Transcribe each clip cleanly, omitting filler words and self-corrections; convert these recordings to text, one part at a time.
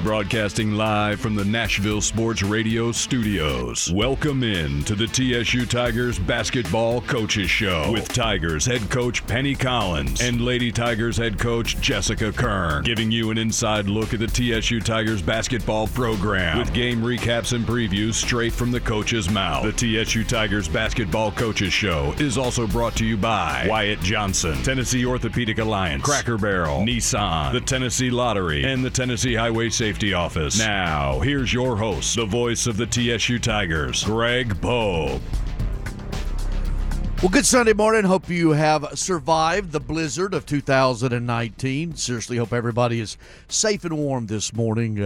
Broadcasting live from the Nashville Sports Radio studios. Welcome in to the TSU Tigers Basketball Coaches Show with Tigers head coach Penny Collins and Lady Tigers head coach Jessica Kern, giving you an inside look at the TSU Tigers basketball program with game recaps and previews straight from the coach's mouth. The TSU Tigers Basketball Coaches Show is also brought to you by Wyatt Johnson, Tennessee Orthopedic Alliance, Cracker Barrel, Nissan, the Tennessee Lottery, and the Tennessee Highway Safety Office. Now, here's your host, the voice of the TSU Tigers, Greg Pogue. Well, good Sunday morning. Hope you have survived the blizzard of 2019. Seriously, hope everybody is safe and warm this morning.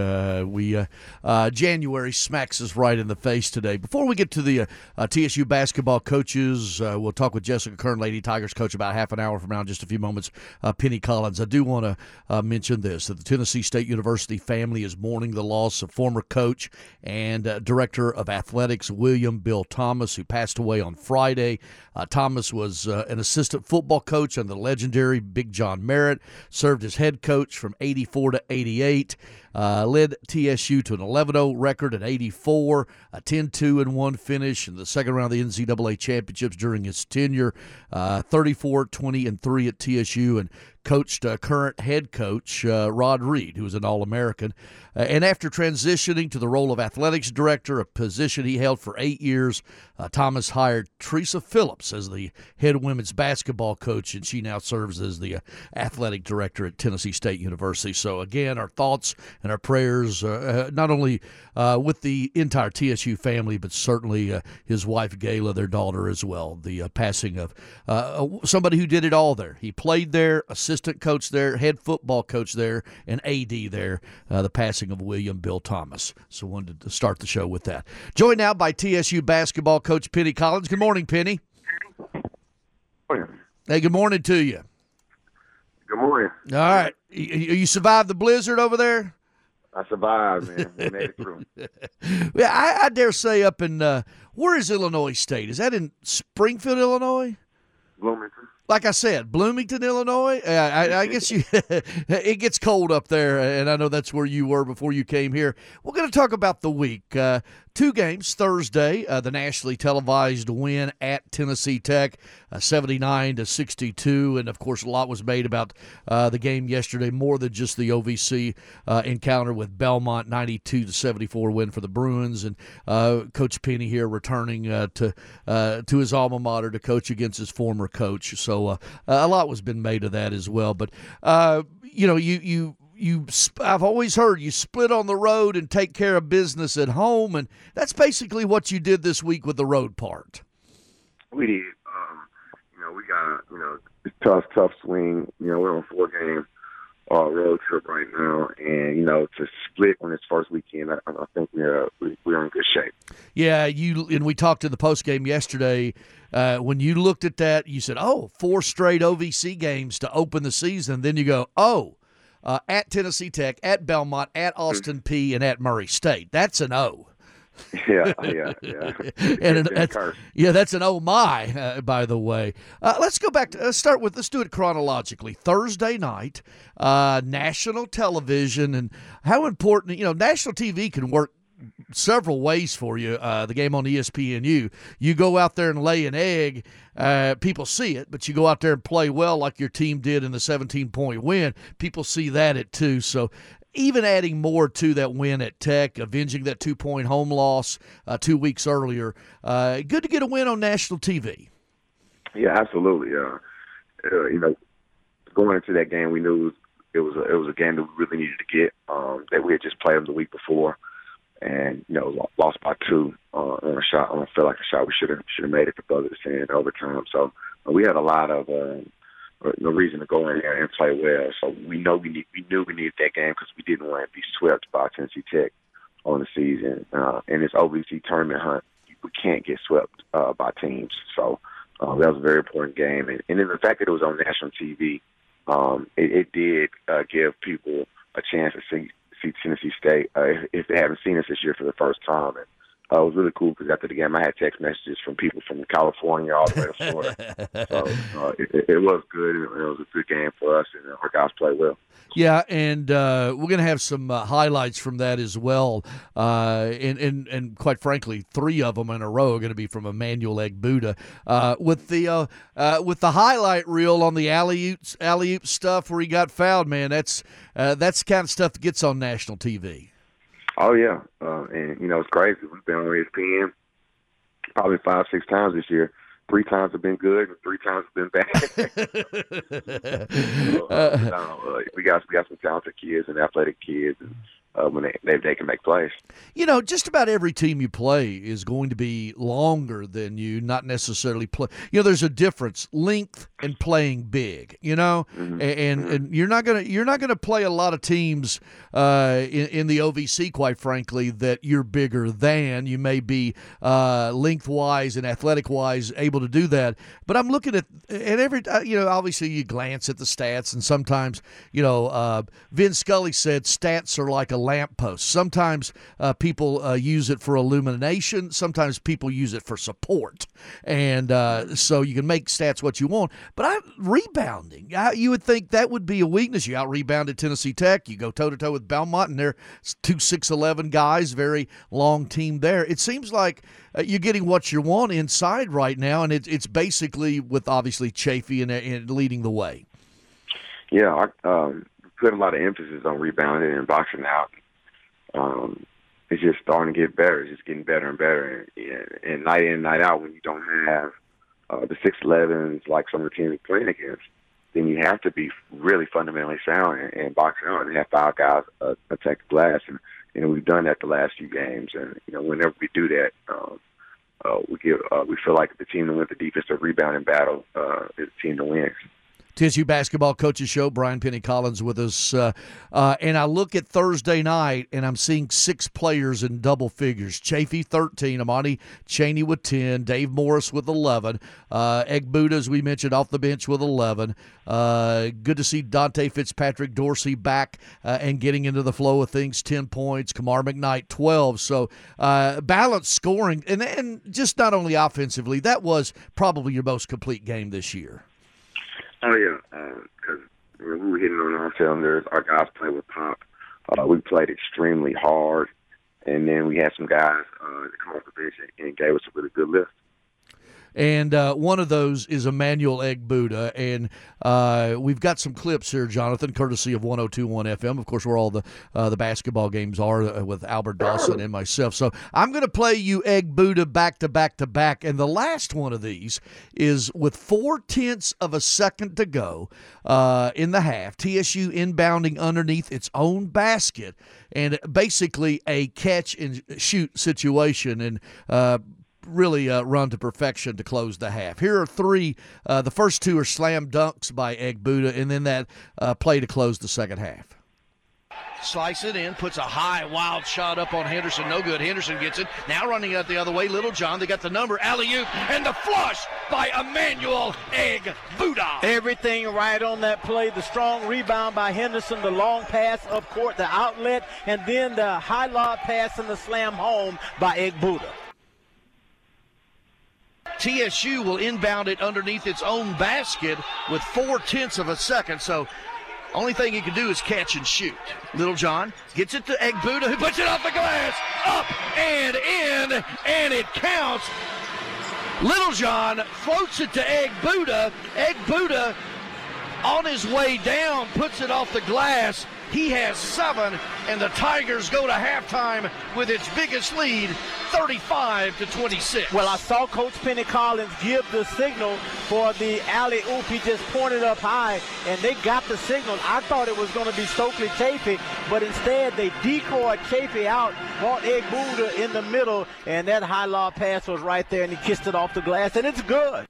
January smacks us right in the face today. Before we get to the TSU basketball coaches, we'll talk with Jessica Kern, Lady Tigers coach, about half an hour from now in just a few moments. Penny Collins. I do want to mention this, that the Tennessee State University family is mourning the loss of former coach and director of athletics William Bill Thomas, who passed away on Friday. Thomas was an assistant football coach under the legendary Big John Merritt, served as head coach from 84 to 88, led TSU to an 11-0 record in 84, a 10-2-1 finish in the second round of the NCAA championships during his tenure, 34-20-3 at TSU, and coached current head coach Rod Reed, who was an All-American. And after transitioning to the role of athletics director, a position he held for 8 years, Thomas hired Teresa Phillips as the head women's basketball coach, and she now serves as the athletic director at Tennessee State University. So, again, our thoughts and our prayers, not only with the entire TSU family, but certainly his wife, Gayla, their daughter as well. The passing of somebody who did it all there. He played there, assistant coach there, head football coach there, and AD there, the passing of William Bill Thomas. So wanted to start the show with that. Joined now by TSU basketball coach Penny Collins. Good morning, Penny. Hey, good morning to you. Good morning. All right. You survived the blizzard over there? I survived, man. We made it through. Yeah, I dare say up in, where is Illinois State? Is that in Springfield, Illinois? Bloomington. Like I said, Bloomington, Illinois. I guess it gets cold up there, and I know that's where you were before you came here. We're going to talk about the week. 2 games Thursday. The nationally televised win at Tennessee Tech, 79-62, and of course a lot was made about the game yesterday, more than just the OVC encounter with Belmont, 92-74 win for the Bruins, and Coach Penny here returning to his alma mater to coach against his former coach. So a lot was been made of that as well. But I've always heard you split on the road and take care of business at home, and that's basically what you did this week with the road part. We did. We got, tough swing. We're on 4-game road trip right now, and, to split on this first weekend, I think we're in good shape. Yeah, and we talked in the postgame yesterday. When you looked at that, you said, 4 straight OVC games to open the season. Then you go, at Tennessee Tech, at Belmont, at Austin Peay, and at Murray State. That's an O. Yeah. And that's an oh my, by the way. Let's go back to let's do it chronologically. Thursday night, national television, and how important, national TV can work several ways for you. The game on ESPNU, you go out there and lay an egg, people see it, but you go out there and play well like your team did in the 17-point win, people see that at 2. So even adding more to that win at Tech, avenging that 2-point home loss 2 weeks earlier, good to get a win on national TV. Yeah, absolutely. Going into that game, we knew it was a game that we really needed to get, that we had just played them the week before. And, lost by 2 on a shot. I feel like a shot we should have made it to Brothers in overtime. So we had a lot of no reason to go in there and play well. So we knew we needed that game because we didn't want to be swept by Tennessee Tech on the season. In this OVC tournament hunt, we can't get swept by teams. So that was a very important game. And then the fact that it was on national TV, it did give people a chance to see Tennessee State if they haven't seen us this year for the first time. It was really cool because after the game, I had text messages from people from California all the way to Florida. So it was good. It was a good game for us, and our guys played well. Yeah, and we're going to have some highlights from that as well. And quite frankly, 3 of them in a row are going to be from Emmanuel Egbuka. With the highlight reel on the alley-oop stuff where he got fouled, man, that's the kind of stuff that gets on national TV. Oh, yeah. And, it's crazy. We've been on ESPN probably 5-6 times this year. 3 times have been good, and 3 times have been bad. We got some talented kids and athletic kids, and when they can make plays. Just about every team you play is going to be longer than you, not necessarily play. There's a difference, length and playing big. Mm-hmm. And you're not gonna play a lot of teams in the OVC, quite frankly, that you're bigger than. You may be lengthwise and athletic-wise able to do that. But I'm looking at every. Obviously you glance at the stats, and sometimes Vin Scully said stats are like a lamppost. Sometimes people use it for illumination. Sometimes people use it for support. And so you can make stats what you want. But rebounding, you would think that would be a weakness. You out-rebounded Tennessee Tech. You go toe-to-toe with Belmont, and they're 2 6'11" guys, very long team there. It seems like you're getting what you want inside right now, and it's basically with obviously Chafee and leading the way. Yeah, put a lot of emphasis on rebounding and boxing out. It's just starting to get better. It's just getting better and better. And night in, night out, when you don't have the 6'11s like some of the teams you're playing against, then you have to be really fundamentally sound and boxing out and have 5 guys attack the glass. And we've done that the last few games. And whenever we do that, we feel like the team that wins the defensive rebounding battle is the team that wins. TSU Basketball Coaches Show, Brian Penny Collins with us. And I look at Thursday night, and I'm seeing 6 players in double figures. Chafee, 13. Amani Chaney with 10. Dave Morris with 11. Egbuka, as we mentioned, off the bench with 11. Good to see Dante Fitzpatrick Dorsey back and getting into the flow of things, 10 points. Kamar McKnight, 12. So balanced scoring. And just not only offensively, that was probably your most complete game this year. Oh, yeah, because we were hitting on our cylinders. Our guys played with pop. We played extremely hard, and then we had some guys that come off the bench and gave us a really good lift. And one of those is Emmanuel Egbuka. And we've got some clips here, Jonathan, courtesy of 102.1 FM. Of course, where all the basketball games are with Albert Dawson and myself. So I'm going to play you Egbuka back to back to back. And the last one of these is with 0.4 of a second to go in the half. TSU inbounding underneath its own basket. And basically a catch-and-shoot situation. And really run to perfection to close the half. Here are 3. The first 2 are slam dunks by Egbuka, and then that play to close the second half. Slice it in, puts a high, wild shot up on Henderson. No good. Henderson gets it. Now running out the other way. Little John, they got the number. Alley-oop, and the flush by Emmanuel Egbuka. Everything right on that play. The strong rebound by Henderson, the long pass up court, the outlet, and then the high lob pass and the slam home by Egbuka. TSU will inbound it underneath its own basket with 0.4 of a second. So only thing he can do is catch and shoot. Little John gets it to Egbuka, who puts it off the glass, up and in, and it counts. Little John floats it to Egbuka. Egbuka, on his way down, puts it off the glass. He has 7, and the Tigers go to halftime with its biggest lead, 35-26. Well, I saw Coach Penny Collins give the signal for the alley-oop. He just pointed up high, and they got the signal. I thought it was going to be Stokely Chafee, but instead they decoyed Chafee out, brought Egbuka in the middle, and that high lob pass was right there, and he kissed it off the glass, and it's good.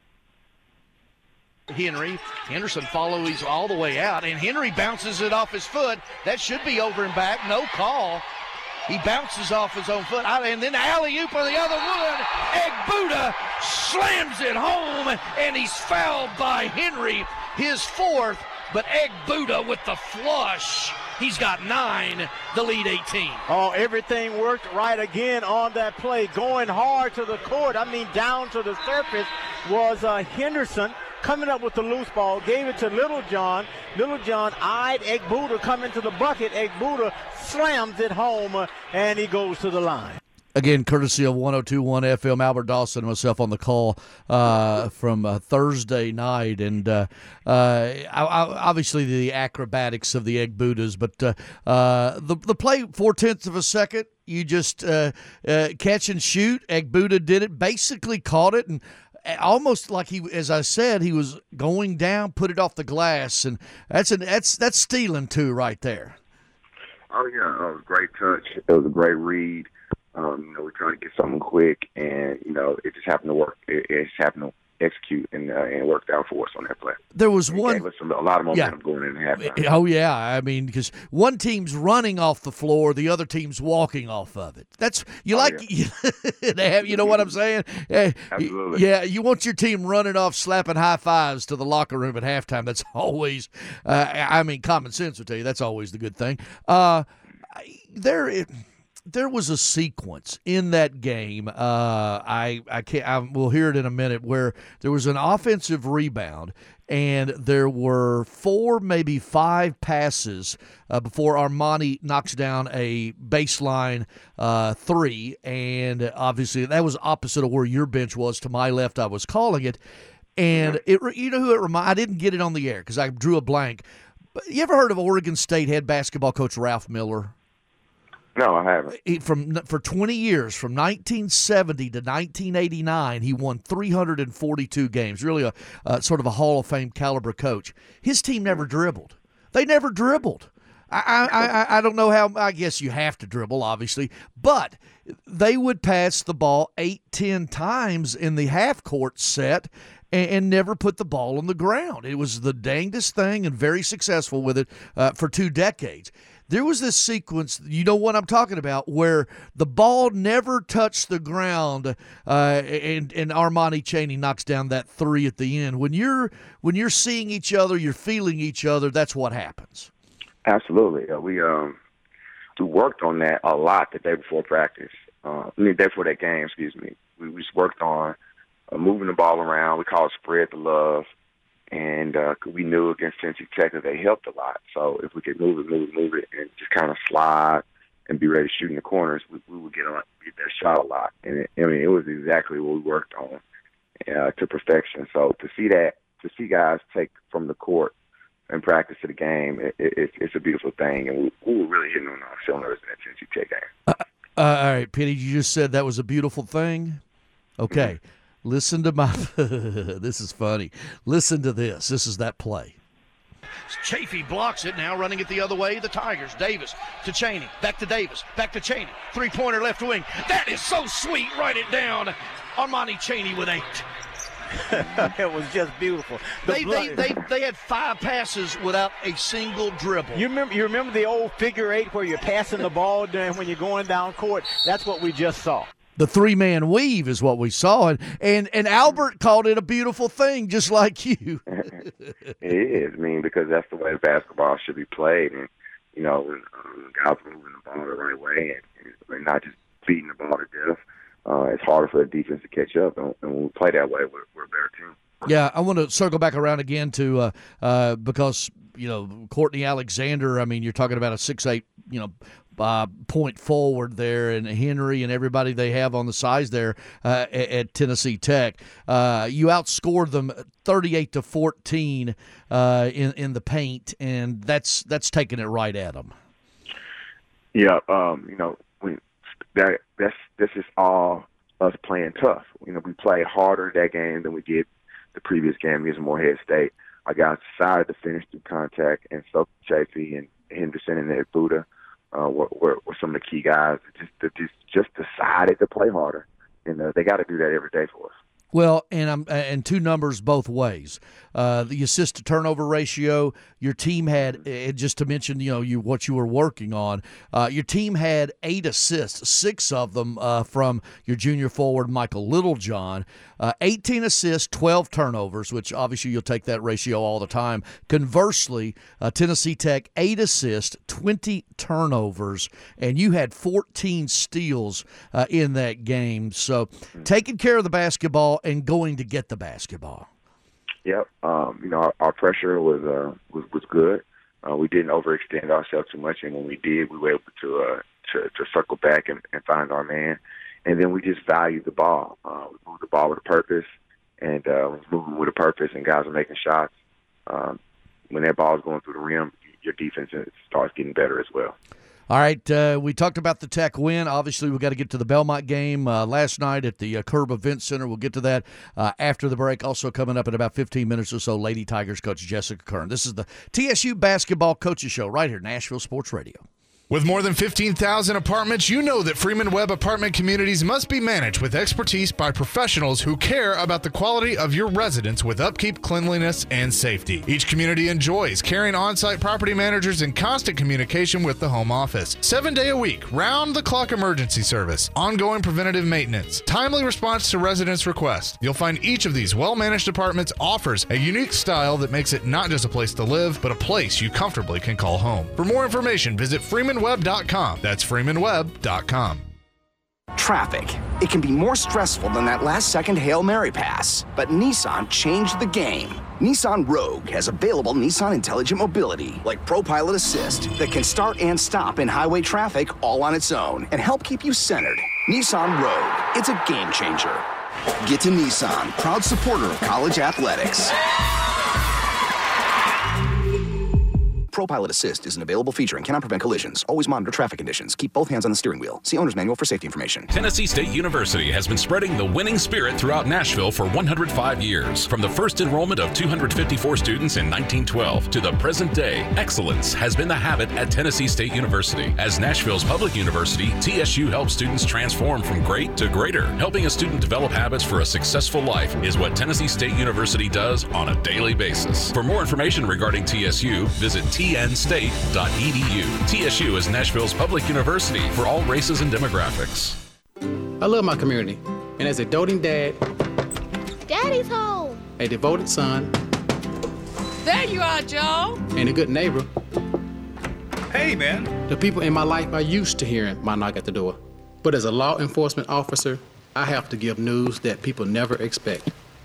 Henderson follows all the way out, and Henry bounces it off his foot. That should be over and back. No call. He bounces off his own foot, and then alley-oop on the other one. Egbuka slams it home, and he's fouled by Henry, his 4th. But Egbuka with the flush He's got 9, the lead 18. Oh, everything worked right again on that play. Going hard to the court, down to the surface, was Henderson coming up with the loose ball, gave it to Littlejohn. Littlejohn eyed Egbuka coming to the bucket. Egbuka slams it home, and he goes to the line. Again, courtesy of 102.1 FM, Albert Dawson and myself on the call from Thursday night. And obviously the acrobatics of the Egbukas, but the play 0.4 of a second, you just catch and shoot. Egbuka did it, basically caught it, and almost like as I said, he was going down, put it off the glass, and that's stealing too right there. Oh yeah, it was a great touch. It was a great read. We're trying to get something quick, and it just happened to work. It just happened to execute, and it worked out for us on that play. There was one. Gave us a lot of momentum going into halftime. Oh yeah, because one team's running off the floor, the other team's walking off of it. That's you have. You know what I'm saying? Absolutely. Yeah, you want your team running off, slapping high fives to the locker room at halftime. That's always. Common sense will tell you that's always the good thing. There was a sequence in that game. We'll hear it in a minute, where there was an offensive rebound, and there were 4, maybe 5 passes before Armani knocks down a baseline 3, and obviously that was opposite of where your bench was. To my left, I was calling it, and who it reminded. I didn't get it on the air because I drew a blank. But you ever heard of Oregon State head basketball coach Ralph Miller? No, I haven't. For 20 years, from 1970 to 1989, he won 342 games. Really a sort of a Hall of Fame caliber coach. His team never dribbled. They never dribbled. I don't know how. I guess you have to dribble, obviously, but they would pass the ball 8-10 times in the half-court set and never put the ball on the ground. It was the dangest thing, and very successful with it for 2 decades. There was this sequence, you know what I'm talking about, where the ball never touched the ground, and Armani Chaney knocks down that 3 at the end. When you're seeing each other, you're feeling each other. That's what happens. Absolutely, we worked on that a lot the day before practice. The day before that game, excuse me. We just worked on moving the ball around. We call it spread the love. And we knew against Tennessee Tech that they helped a lot. So if we could move it, and just kind of slide and be ready to shoot in the corners, we would get that shot a lot. And it was exactly what we worked on to perfection. So to see guys take from the court and practice to the game, it's a beautiful thing. And we were really hitting on our cylinders in that Tennessee Tech game. All right, Penny, you just said that was a beautiful thing? Okay. Mm-hmm. Listen to my – this is funny. Listen to this. This is that play. Chafee blocks it, now running it the other way. The Tigers. Davis to Chaney. Back to Davis. Back to Chaney. 3-pointer left wing. That is so sweet. Write it down. Armani Chaney with 8. It was just beautiful. They had 5 passes without a single dribble. You remember the old figure 8 where you're passing the ball when you're going down court? That's what we just saw. The 3-man weave is what we saw, and Albert called it a beautiful thing, just like you. It is, because that's the way basketball should be played, and when guys are moving the ball the right way and not just beating the ball to death. It's harder for the defense to catch up, and when we play that way, we're a better team. Yeah, I want to circle back around again to because Courtney Alexander. You're talking about a 6'8", point forward there, and Henry and everybody they have on the sides there at Tennessee Tech. You outscored them 38-14 in the paint, and that's taking it right at them. Yeah, this is all us playing tough. We played harder that game than we did the previous game against Morehead State. Our guys decided to finish through contact, and so Chafee and Henderson and Egbuka were some of the key guys that just decided to play harder, and they got to do that every day for us. Well, and 2 numbers both ways. the assist to turnover ratio. Your team had, just to mention, what you were working on. Your team had 8 assists, 6 of them from your junior forward Michael Littlejohn. 18 assists, 12 turnovers, which obviously you'll take that ratio all the time. Conversely, Tennessee Tech, 8 assists, 20 turnovers, and you had 14 steals in that game. So taking care of the basketball and going to get the basketball. Yep. Our pressure was good. We didn't overextend ourselves too much, and when we did, we were able to circle back and find our man. And then we just valued the ball. We moved the ball with a purpose, and moving with a purpose, and guys are making shots. When that ball is going through the rim, your defense starts getting better as well. All right, we talked about the Tech win. Obviously, we've got to get to the Belmont game last night at the Curb Event Center. We'll get to that after the break. Also coming up in about 15 minutes or so, Lady Tigers coach Jessica Kern. This is the TSU Basketball Coaches Show right here, Nashville Sports Radio. With more than 15,000 apartments, you know that Freeman Webb apartment communities must be managed with expertise by professionals who care about the quality of your residence with upkeep, cleanliness, and safety. Each community enjoys caring on-site property managers in constant communication with the home office. 7-day a week, round-the-clock emergency service, ongoing preventative maintenance, timely response to residents' requests. You'll find each of these well-managed apartments offers a unique style that makes it not just a place to live, but a place you comfortably can call home. For more information, visit freemanwebb.com. That's freemanwebb.com. Traffic. It can be more stressful than that last-second Hail Mary pass. But Nissan changed the game. Nissan Rogue has available Nissan Intelligent Mobility, like ProPilot Assist, that can start and stop in highway traffic all on its own and help keep you centered. Nissan Rogue. It's a game changer. Get to Nissan, proud supporter of college athletics. ProPilot Assist is an available feature and cannot prevent collisions. Always monitor traffic conditions. Keep both hands on the steering wheel. See owner's manual for safety information. Tennessee State University has been spreading the winning spirit throughout Nashville for 105 years. From the first enrollment of 254 students in 1912 to the present day, excellence has been the habit at Tennessee State University. As Nashville's public university, TSU helps students transform from great to greater. Helping a student develop habits for a successful life is what Tennessee State University does on a daily basis. For more information regarding TSU, visit tnstate.edu. TSU is Nashville's public university for all races and demographics. I love my community, and as a doting dad, Daddy's home, a devoted son, there you are, Joe, and a good neighbor. Hey, man. The people in my life are used to hearing my knock at the door. But as a law enforcement officer, I have to give news that people never expect.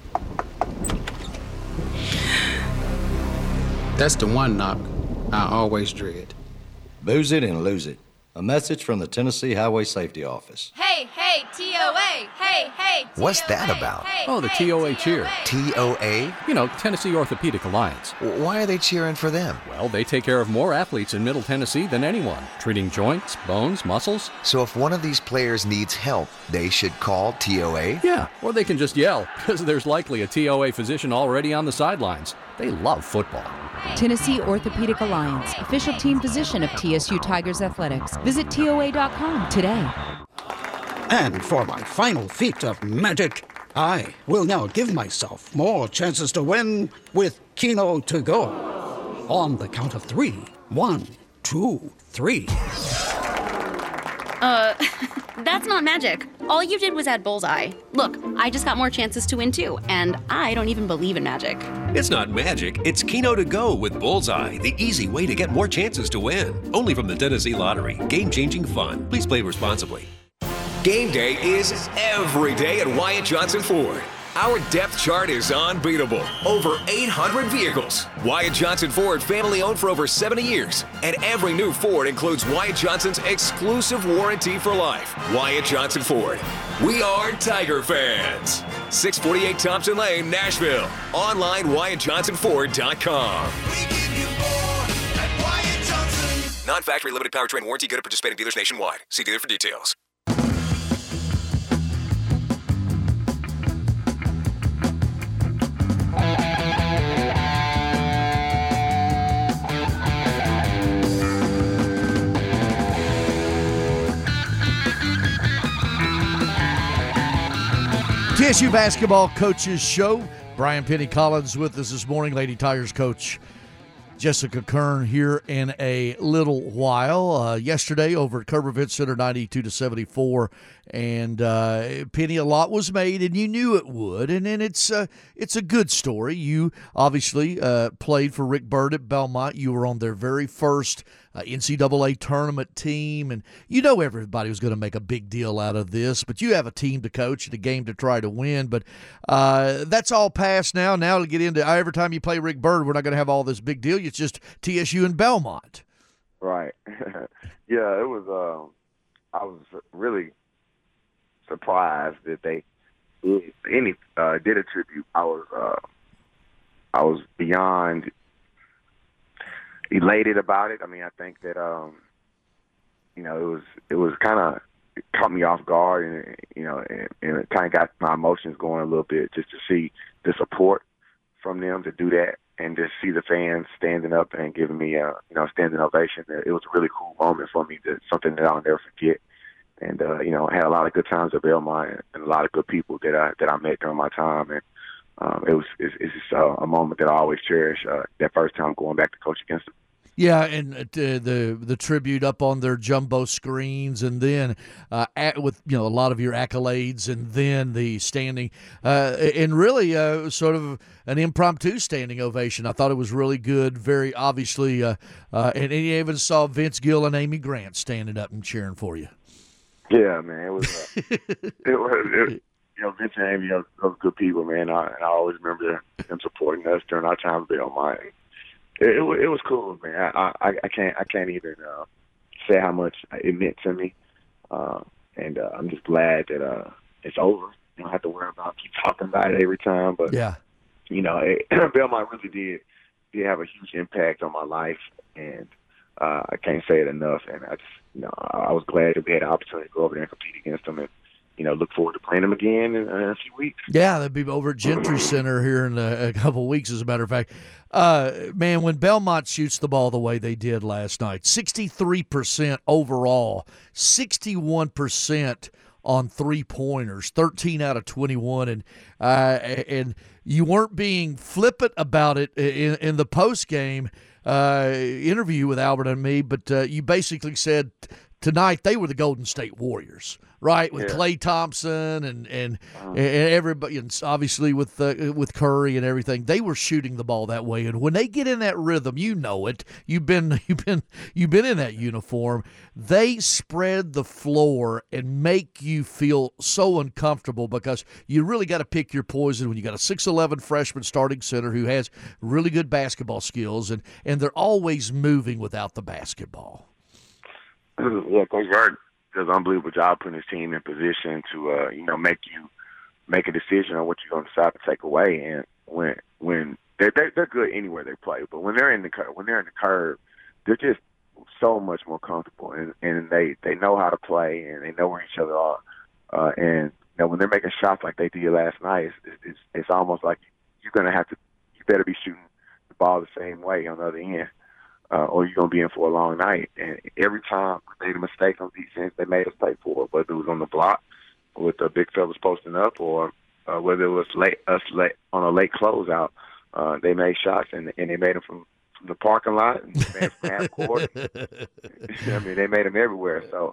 That's the one knock I always dread. Booze it and lose it. A message from the Tennessee Highway Safety Office. Hey, TOA! Hey, TOA! What's that about? Oh, the TOA cheer. TOA? You know, Tennessee Orthopedic Alliance. Why are they cheering for them? Well, they take care of more athletes in Middle Tennessee than anyone, treating joints, bones, muscles. So if one of these players needs help, they should call TOA? Yeah, or they can just yell, because there's likely a TOA physician already on the sidelines. They love football. Tennessee Orthopedic Alliance, official team physician of TSU Tigers Athletics. Visit TOA.com today. And for my final feat of magic, I will now give myself more chances to win with Keno to go. On the count of 3. 1, 2, 3. That's not magic. All you did was add bullseye. Look, I just got more chances to win too, and I don't even believe in magic. It's not magic, it's Keno to go with Bullseye, the easy way to get more chances to win. Only from the Tennessee Lottery. Game-changing fun. Please play responsibly. Game day is every day at Wyatt Johnson Ford. Our depth chart is unbeatable. Over 800 vehicles. Wyatt Johnson Ford, family owned for over 70 years. And every new Ford includes Wyatt Johnson's exclusive warranty for life. Wyatt Johnson Ford. We are Tiger fans. 648 Thompson Lane, Nashville. Online, WyattJohnsonFord.com. Non-factory limited powertrain warranty good at participating dealers nationwide. See dealer for details. TSU Basketball Coaches Show. Brian Penny Collins with us this morning. Lady Tigers coach Jessica Kern here in a little while. Yesterday over at Kerber Event Center, 92-74, and Penny, a lot was made, and you knew it would. And then it's a good story. You obviously played for Rick Byrd at Belmont. You were on their very first NCAA tournament team, and you know everybody was going to make a big deal out of this, but you have a team to coach and a game to try to win. But that's all past now. Now to get into every time you play Rick Byrd, we're not going to have all this big deal. It's just TSU and Belmont. Right. Yeah, it was. I was really surprised that they did a tribute. I was beyond elated about it. I mean, I think that it was kind of caught me off guard, and it kind of got my emotions going a little bit just to see the support from them to do that, and just see the fans standing up and giving me a standing ovation. It was a really cool moment for me. Something that I'll never forget. And I had a lot of good times at Belmont and a lot of good people that I met during my time, and it's just a moment that I always cherish. That first time going back to coach against them. Yeah, and the tribute up on their jumbo screens, and then with a lot of your accolades, and then the standing, and really sort of an impromptu standing ovation. I thought it was really good, very obviously, and you even saw Vince Gill and Amy Grant standing up and cheering for you. Yeah, man, it was. Vince and Amy, those good people, man. I always remember them supporting us during our time at Belmont. It was cool, man. I can't even say how much it meant to me, and I'm just glad that it's over. You don't have to worry about keep talking about it every time. But yeah, Belmont really did have a huge impact on my life, and I can't say it enough. And I just I was glad that we had the opportunity to go over there and compete against them, and look forward to playing them again in a few weeks. Yeah, they'll be over at Gentry Center here in a couple of weeks, as a matter of fact. Man, when Belmont shoots the ball the way they did last night, 63% overall, 61% on three-pointers, 13 out of 21, and you weren't being flippant about it in the post-game interview with Albert and me, but you basically said tonight they were the Golden State Warriors, right? With Klay Thompson and everybody, and obviously with Curry and everything, they were shooting the ball that way. And when they get in that rhythm, you know it. You've been in that uniform. They spread the floor and make you feel so uncomfortable, because you really got to pick your poison when you got a 6'11" freshman starting center who has really good basketball skills, and they're always moving without the basketball. Yeah, Coach Byrd does an unbelievable job putting his team in position to make a decision on what you're going to decide to take away. And when they're good anywhere they play, but when they're in the curve, they're just so much more comfortable, and they know how to play, and they know where each other are. And when they're making shots like they did last night, it's almost like you better be shooting the ball the same way on the other end. Or you're going to be in for a long night. And every time we made a mistake on defense, they made us pay for it, whether it was on the block with the big fellas posting up, or whether it was late on a late closeout. They made shots, and they made them from the parking lot, and they made them from half court. I mean, they made them everywhere. So,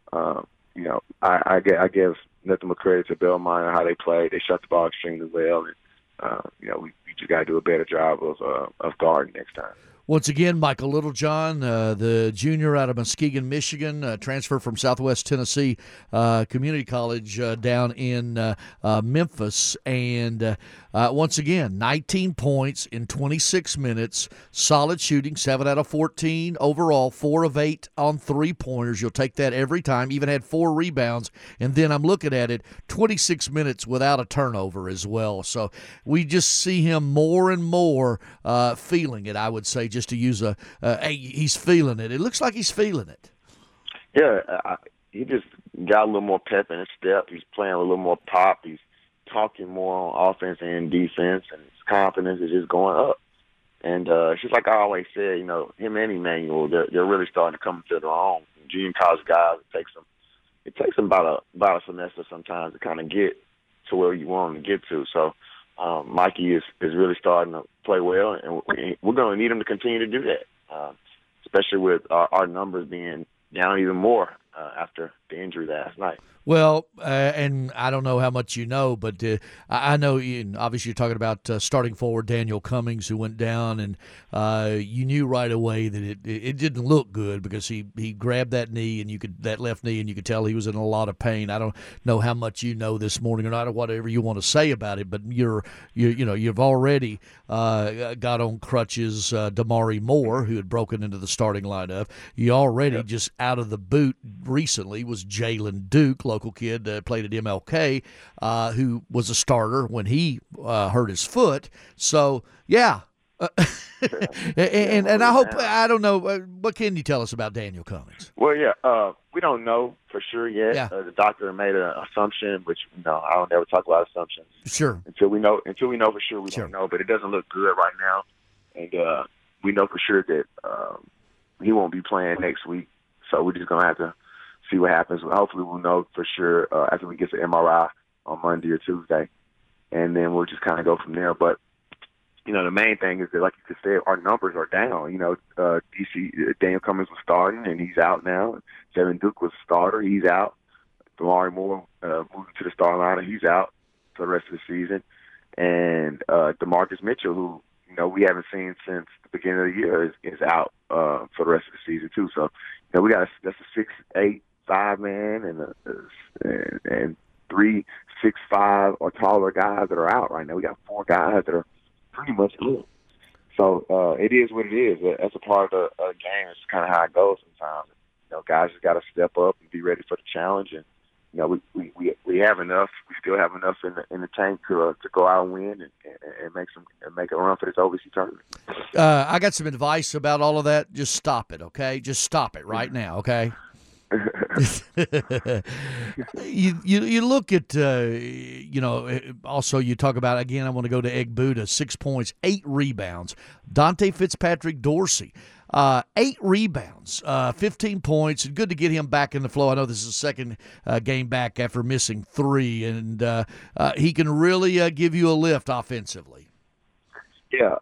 I give nothing but credit to Belmont and how they played. They shot the ball extremely well, and we just got to do a better job of guarding next time. Once again, Michael Littlejohn, the junior out of Muskegon, Michigan, transfer from Southwest Tennessee Community College down in Memphis. And once again, 19 points in 26 minutes, solid shooting, 7 out of 14 overall, 4 of 8 on three-pointers. You'll take that every time. Even had 4 rebounds. And then I'm looking at it, 26 minutes without a turnover as well. So we just see him more and more feeling it, I would say, just to use he's feeling it. It looks like he's feeling it. Yeah, he just got a little more pep in his step. He's playing a little more pop. He's talking more on offense and defense, and his confidence is just going up. And it's just like I always said, him and Emmanuel, they're really starting to come to their own. Junior college guys, it takes them about a semester sometimes to kind of get to where you want them to get to. So Mikey is really starting to play well, and we're going to need him to continue to do that, especially with our numbers being down even more after the injury last night. Well, and I don't know how much you know, but I know obviously you're talking about starting forward Daniel Cummings, who went down, and you knew right away that it didn't look good because he grabbed that knee and that left knee, and you could tell he was in a lot of pain. I don't know how much you know this morning or not, or whatever you want to say about it, but you've already got on crutches Damari Moore, who had broken into the starting lineup. You already just out of the boot recently was Jalen Duke, local kid, played at MLK, who was a starter when he hurt his foot. So, yeah. and I hope, I don't know, what can you tell us about Daniel Cummings? Well, yeah, we don't know for sure yet. Yeah. The doctor made an assumption, which, I don't ever talk about assumptions. Sure. Until we know for sure, we don't know. But it doesn't look good right now. And we know for sure that he won't be playing next week. So we're just going to have to see what happens. Hopefully we'll know for sure after we get the MRI on Monday or Tuesday. And then we'll just kind of go from there. But, the main thing is that, like you just said, our numbers are down. Daniel Cummings was starting, and he's out now. Jalen Duke was a starter. He's out. Damari Moore moving to the starting lineup. He's out for the rest of the season. And DeMarcus Mitchell, who, we haven't seen since the beginning of the year, is out for the rest of the season, too. So, we got that's a 6'8", 5-man and 3 6'5" or taller guys that are out right now. We got 4 guys that are pretty much good. So it is what it is. That's a part of the game. It's kind of how it goes sometimes. Guys just got to step up and be ready for the challenge. And we have enough. We still have enough in the tank to go out and win and make a run for this OVC tournament. I got some advice about all of that. Just stop it, okay? Just stop it right now, okay? you look at also you talk about, again, I want to go to Egbuda, 6 points, 8 rebounds. Dante Fitzpatrick Dorsey, 8 rebounds, 15 points. Good to get him back in the flow. I know this is the second game back after missing 3, and he can really give you a lift offensively. Yeah,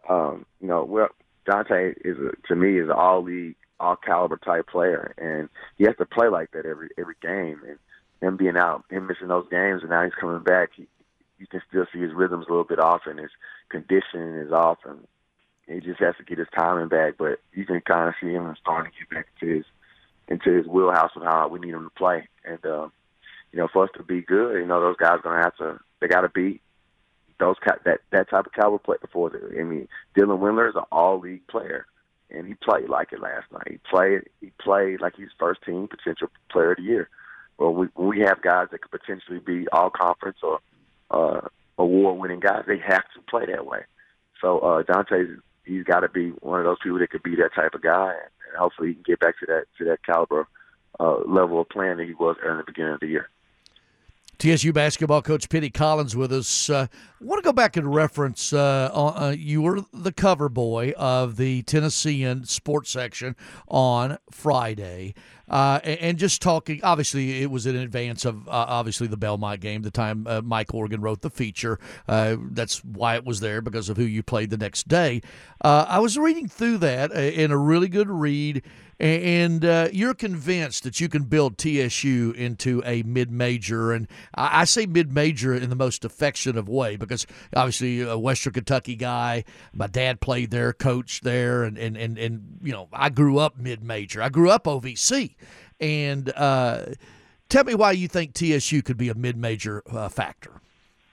Dante to me is an all-league, all-caliber type player, and he has to play like that every game. And him being out, him missing those games, and now he's coming back, you can still see his rhythm's a little bit off, and his conditioning is off, and he just has to get his timing back. But you can kind of see him starting to get back into his wheelhouse of how we need him to play. And for us to be good, those guys they got to be that type of caliber player for it. I mean, Dylan Windler is an all-league player. And he played like it last night. He played like he's first team potential player of the year. Well, we have guys that could potentially be all conference or award-winning guys. They have to play that way. So he's got to be one of those people that could be that type of guy, and hopefully he can get back to that caliber level of playing that he was in the beginning of the year. TSU basketball coach Penny Collins with us. I want to go back and reference you were the cover boy of the Tennessean sports section on Friday. And just talking, obviously it was in advance of obviously the Belmont game, the time Mike Organ wrote the feature. That's why it was there, because of who you played the next day. I was reading through that in a really good read, and you're convinced that you can build TSU into a mid-major. And I say mid-major in the most affectionate way, because obviously a Western Kentucky guy, my dad played there, coached there, and I grew up mid-major. I grew up OVC. And tell me why you think TSU could be a mid-major factor.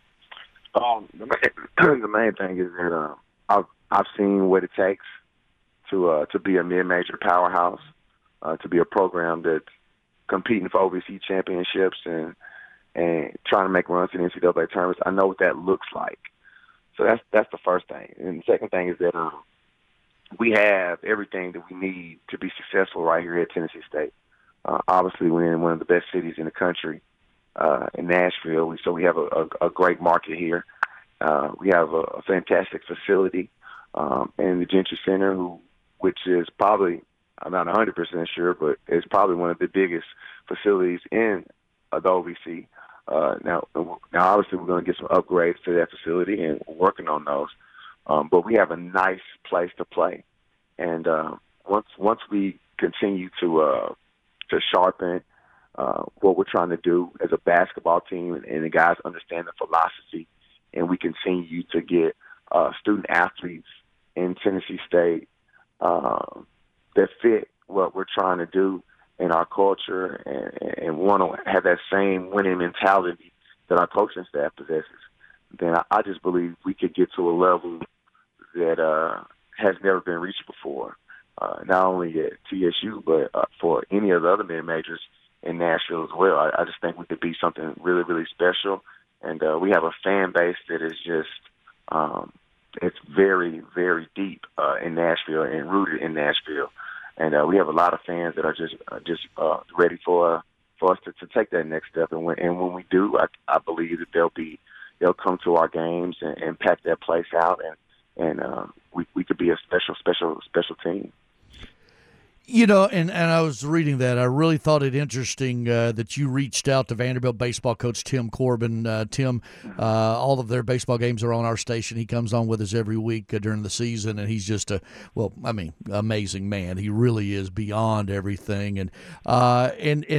The main thing is that I've seen what it takes to be a mid-major powerhouse, to be a program that's competing for OVC championships and trying to make runs in NCAA tournaments. I know what that looks like. So that's the first thing. And the second thing is that we have everything that we need to be successful right here at Tennessee State. Obviously, we're in one of the best cities in the country, in Nashville. So we have a great market here. We have a fantastic facility in the Gentry Center, which is probably, I'm not 100% sure, but it's probably one of the biggest facilities in the OVC. Now, obviously, we're going to get some upgrades to that facility, and we're working on those. But we have a nice place to play, and once we continue to sharpen what we're trying to do as a basketball team, and the guys understand the philosophy, and we continue to get student athletes in Tennessee State that fit what we're trying to do in our culture and want to have that same winning mentality that our coaching staff possesses, then I just believe we could get to a level that has never been reached before, not only at TSU, but for any of the other mid-majors in Nashville as well. I just think we could be something really, really special. And we have a fan base that is just it's very, very deep in Nashville and rooted in Nashville. And we have a lot of fans that are just ready for us to take that next step. And when we do, I believe that they'll come to our games and pack that place out, and we could be a special team. You know, and I was reading that. I really thought it interesting that you reached out to Vanderbilt baseball coach Tim Corbin. Tim, all of their baseball games are on our station. He comes on with us every week during the season, and he's just amazing man. He really is beyond everything. And I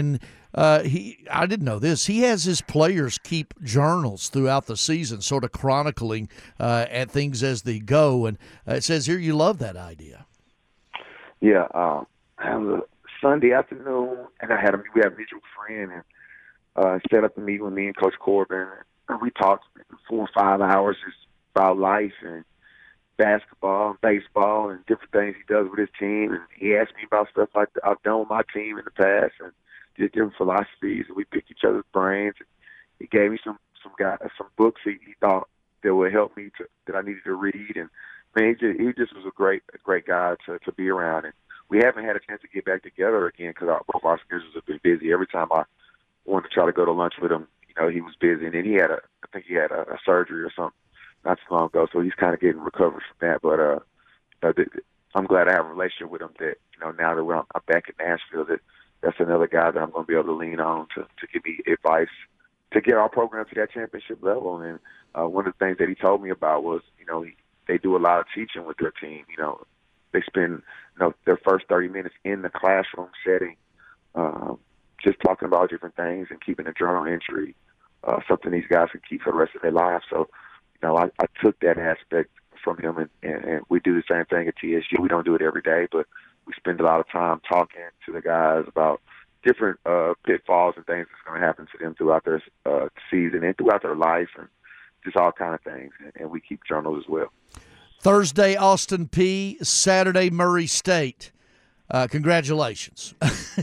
didn't know this. He has his players keep journals throughout the season, sort of chronicling at things as they go. And it says here you love that idea. Yeah. It was a Sunday afternoon, and we had a mutual friend, and set up a meeting with me and Coach Corbin. And we talked 4 or 5 hours just about life and basketball, and baseball, and different things he does with his team. And he asked me about stuff like I've done with my team in the past, and did different philosophies. And we picked each other's brains. And he gave me some books he thought that would help me that I needed to read. And man, he just was a great guy to be around. And we haven't had a chance to get back together again because both our schedules have been busy. Every time I wanted to try to go to lunch with him, he was busy. And then I think he had a surgery or something not too long ago, so he's kind of getting recovered from that. But I'm glad I have a relationship with him that, now that I'm back in Nashville, that's another guy that I'm going to be able to lean on to give me advice to get our program to that championship level. And one of the things that he told me about was, they do a lot of teaching with their team. They spend their first 30 minutes in the classroom setting, just talking about different things and keeping a journal entry, something these guys can keep for the rest of their lives. So, I took that aspect from him, and we do the same thing at TSU. We don't do it every day, but we spend a lot of time talking to the guys about different pitfalls and things that's going to happen to them throughout their season and throughout their life, and just all kind of things. And we keep journals as well. Thursday, Austin Peay. Saturday, Murray State. Congratulations.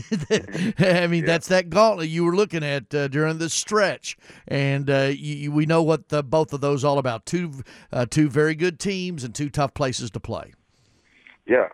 I mean, that's that gauntlet you were looking at during this stretch. And we know what both of those all about. Two very good teams and two tough places to play. Yeah,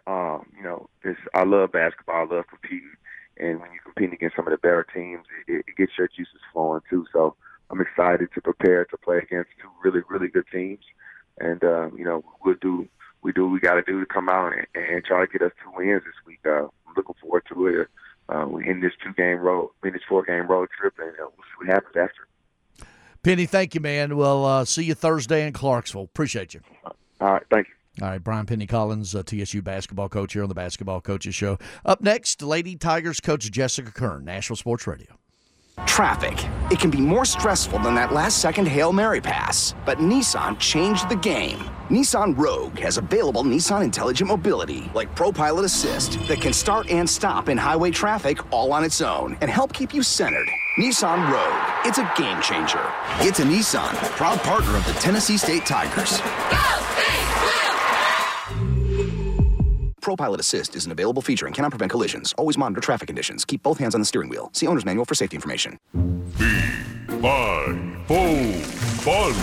I love basketball. I love competing. And when you compete against some of the better teams, it gets your juices flowing too. So I'm excited to prepare to play against two really, really good teams. And, we'll do what we got to do to come out and try to get us 2 wins this week. I'm looking forward to it. We end this 4-game road trip, and we'll see what happens after. Penny, thank you, man. We'll see you Thursday in Clarksville. Appreciate you. All right, thank you. All right, Brian Penny Collins, TSU basketball coach here on the Basketball Coaches Show. Up next, Lady Tigers coach Jessica Kern, Nashville Sports Radio. Traffic. It can be more stressful than that last-second Hail Mary pass. But Nissan changed the game. Nissan Rogue has available Nissan Intelligent Mobility, like ProPilot Assist, that can start and stop in highway traffic all on its own and help keep you centered. Nissan Rogue. It's a game changer. It's a Nissan, proud partner of the Tennessee State Tigers. ProPilot Assist is an available feature and cannot prevent collisions. Always monitor traffic conditions. Keep both hands on the steering wheel. See owner's manual for safety information. Fun.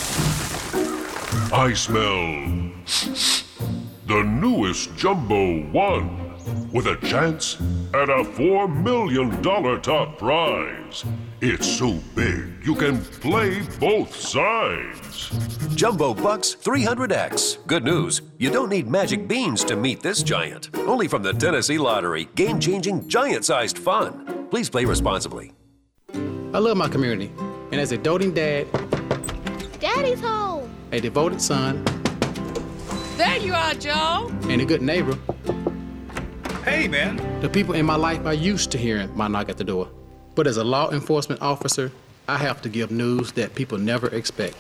I smell the newest Jumbo One with a chance at a $4 million top prize. It's so big you can play both sides. Jumbo Bucks 300X. Good news, you don't need magic beans to meet this giant. Only from the Tennessee Lottery. Game-changing, giant-sized fun. Please play responsibly. I love my community, And as a doting dad, Daddy's home. a devoted son, There you are, Joe. and a good neighbor, Hey, man. the people in my life are used to hearing my knock at the door. But as a law enforcement officer, I have to give news that people never expect.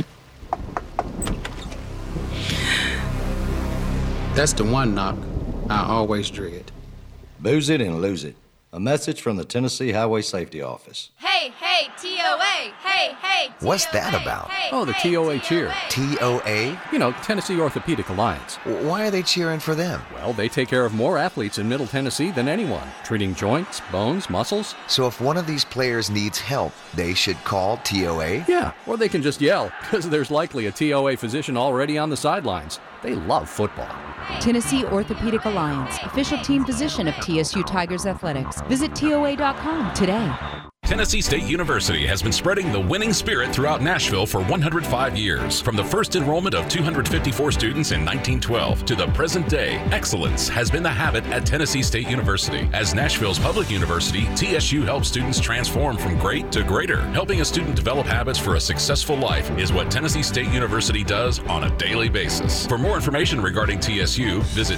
That's the one knock I always dread. Booze it and lose it. A message from the Tennessee Highway Safety Office. Hey, hey, TOA. Hey, hey, TOA. What's that about? Hey, Oh, the hey, TOA cheer. TOA? You know, Tennessee Orthopedic Alliance. Why are they cheering for them? Well, they take care of more athletes in Middle Tennessee than anyone, treating joints, bones, muscles. So if one of these players needs help, they should call TOA? Yeah, or they can just yell, because there's likely a TOA physician already on the sidelines. They love football. Tennessee Orthopedic Alliance, official team physician of TSU Tigers Athletics. Visit TOA.com today. Tennessee State University has been spreading the winning spirit throughout Nashville for 105 years. From the first enrollment of 254 students in 1912 to the present day, excellence has been the habit at Tennessee State University. As Nashville's public university, TSU helps students transform from great to greater. Helping a student develop habits for a successful life is what Tennessee State University does on a daily basis. For more information regarding TSU, visit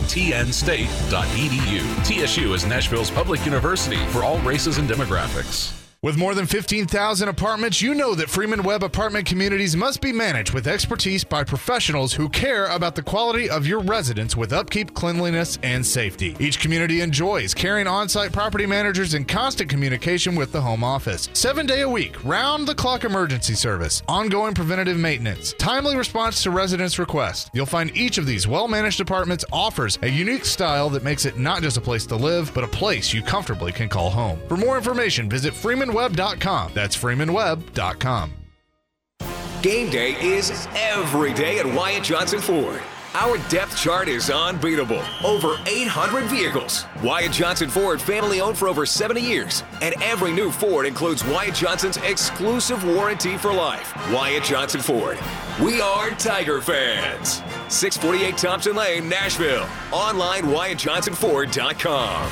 tnstate.edu. TSU is Nashville's public university for all races and demographics. With more than 15,000 apartments, you know that Freeman Webb apartment communities must be managed with expertise by professionals who care about the quality of your residence with upkeep, cleanliness, and safety. Each community enjoys carrying on-site property managers in constant communication with the home office. 7-day a week, round-the-clock emergency service, ongoing preventative maintenance, timely response to residents' requests. You'll find each of these well-managed apartments offers a unique style that makes it not just a place to live, but a place you comfortably can call home. For more information, visit freemanweb.com. That's freemanweb.com. Game day is every day at Wyatt Johnson Ford. Our depth chart is unbeatable. Over 800 vehicles. Wyatt Johnson Ford, family owned for over 70 years. And every new Ford includes Wyatt Johnson's exclusive warranty for life. Wyatt Johnson Ford. We are Tiger fans. 648 Thompson Lane, Nashville. Online, WyattJohnsonFord.com.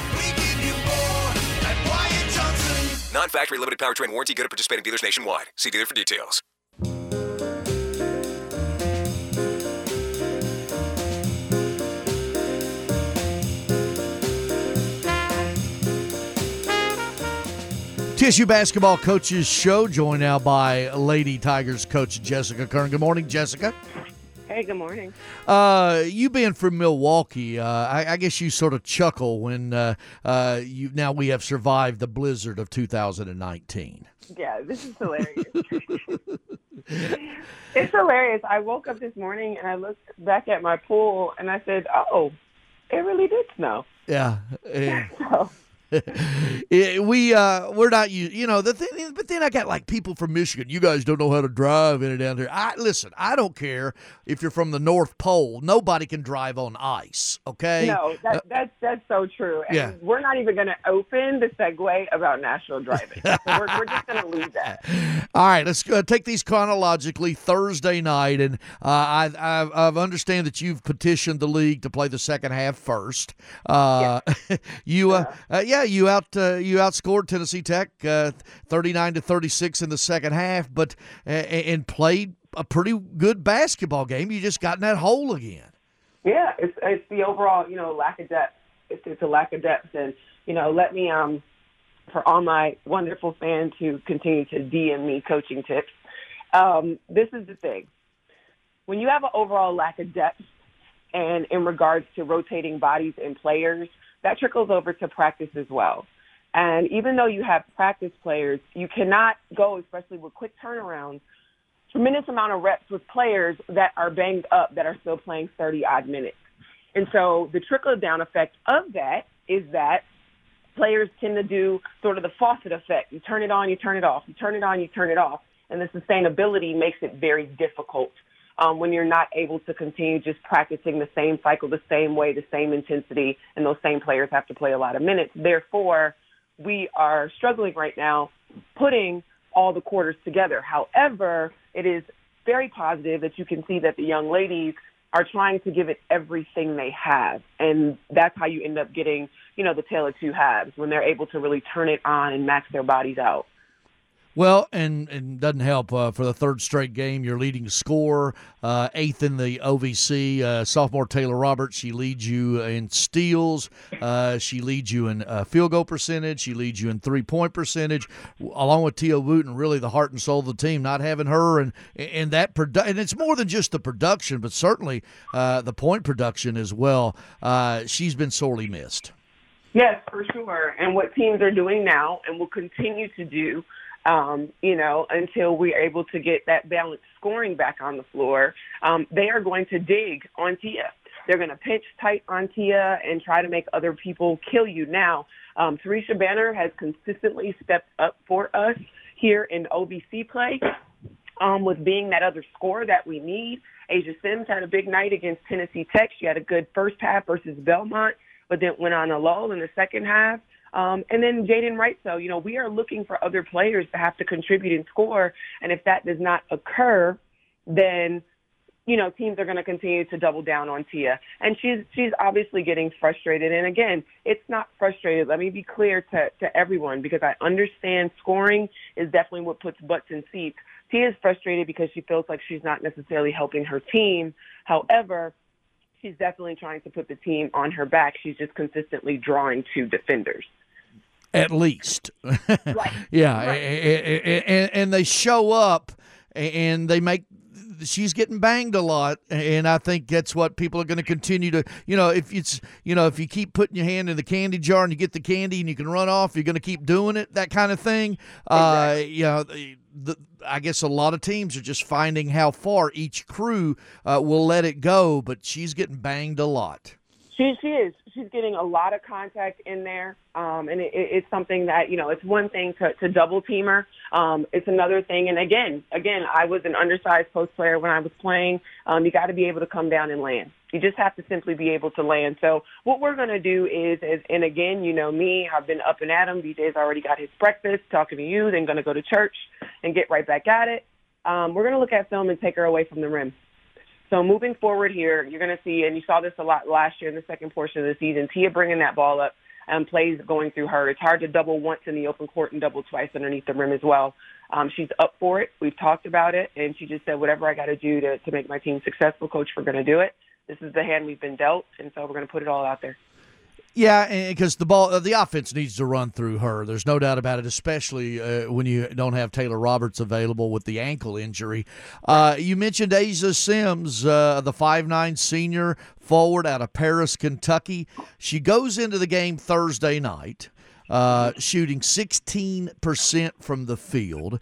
Non-factory limited powertrain warranty. Good at participating dealers nationwide. See dealer for details. TSU Basketball Coaches Show, joined now by Lady Tigers coach Jessica Kern. Good morning, Jessica. Hey, good morning. You being from Milwaukee, I guess you sort of chuckle when we have survived the blizzard of 2019. Yeah, this is hilarious. It's hilarious. I woke up this morning and I looked back at my pool and I said, "Oh, it really did snow." Yeah. So. We're not the thing is, but then I got like people from Michigan. You guys don't know how to drive in and down here. Listen, I don't care if you're from the North Pole. Nobody can drive on ice. Okay. No, that's so true. And yeah. We're not even going to open the segue about national driving. So we're just going to leave that. All right, let's take these chronologically. Thursday night, and I understand that you've petitioned the league to play the second half first. You outscored Tennessee Tech 39-36 in the second half, but and played a pretty good basketball game. You just got in that hole again. Yeah, it's the overall lack of depth. It's a lack of depth, and let me for all my wonderful fans who continue to DM me coaching tips. This is the thing: when you have an overall lack of depth, and in regards to rotating bodies and players, that trickles over to practice as well. And even though you have practice players, you cannot go, especially with quick turnarounds, tremendous amount of reps with players that are banged up that are still playing 30-odd minutes. And so the trickle-down effect of that is that players tend to do sort of the faucet effect. You turn it on, you turn it off. You turn it on, you turn it off. And the sustainability makes it very difficult when you're not able to continue just practicing the same cycle, the same way, the same intensity, and those same players have to play a lot of minutes. Therefore, we are struggling right now putting all the quarters together. However, it is very positive that you can see that the young ladies are trying to give it everything they have. And that's how you end up getting, the tale of two halves, when they're able to really turn it on and max their bodies out. Well, and doesn't help for the third straight game. Your leading scorer, eighth in the OVC, sophomore Taylor Roberts. She leads you in steals. She leads you in field goal percentage. She leads you in 3-point percentage, along with Tia Wooten, really the heart and soul of the team. Not having her and that and it's more than just the production, but certainly the point production as well. She's been sorely missed. Yes, for sure. And what teams are doing now and will continue to do, until we're able to get that balanced scoring back on the floor, they are going to dig on Tia. They're going to pinch tight on Tia and try to make other people kill you. Now, Tarisha Banner has consistently stepped up for us here in OVC play with being that other scorer that we need. Asia Sims had a big night against Tennessee Tech. She had a good first half versus Belmont, but then went on a lull in the second half. And then Jaden Wright. So, we are looking for other players to have to contribute and score. And if that does not occur, then, teams are going to continue to double down on Tia. And she's obviously getting frustrated. And again, it's not frustrated. Let me be clear to everyone, because I understand scoring is definitely what puts butts in seats. Tia is frustrated because she feels like she's not necessarily helping her team. However, she's definitely trying to put the team on her back. She's just consistently drawing to defenders. At least. Right. Yeah. Right. And they show up and they make – she's getting banged a lot, and I think that's what people are going to continue to – if you keep putting your hand in the candy jar and you get the candy and you can run off, you're going to keep doing it, that kind of thing. Exactly. I guess a lot of teams are just finding how far each crew will let it go, but she's getting banged a lot. She is. She's getting a lot of contact in there, and it's something that, it's one thing to double team her. It's another thing, and again, I was an undersized post player when I was playing. You got to be able to come down and land. You just have to simply be able to land. So what we're going to do is, and again, me, I've been up and at him. DJ's already got his breakfast, talking to you, then going to go to church and get right back at it. We're going to look at film and take her away from the rim. So moving forward here, you're going to see, and you saw this a lot last year in the second portion of the season, Tia bringing that ball up and plays going through her. It's hard to double once in the open court and double twice underneath the rim as well. She's up for it. We've talked about it, and she just said, whatever I got to do to make my team successful, Coach, we're going to do it. This is the hand we've been dealt, and so we're going to put it all out there. Yeah, because the offense needs to run through her. There's no doubt about it, especially when you don't have Taylor Roberts available with the ankle injury. You mentioned Asia Sims, the 5'9" senior forward out of Paris, Kentucky. She goes into the game Thursday night, shooting 16% from the field,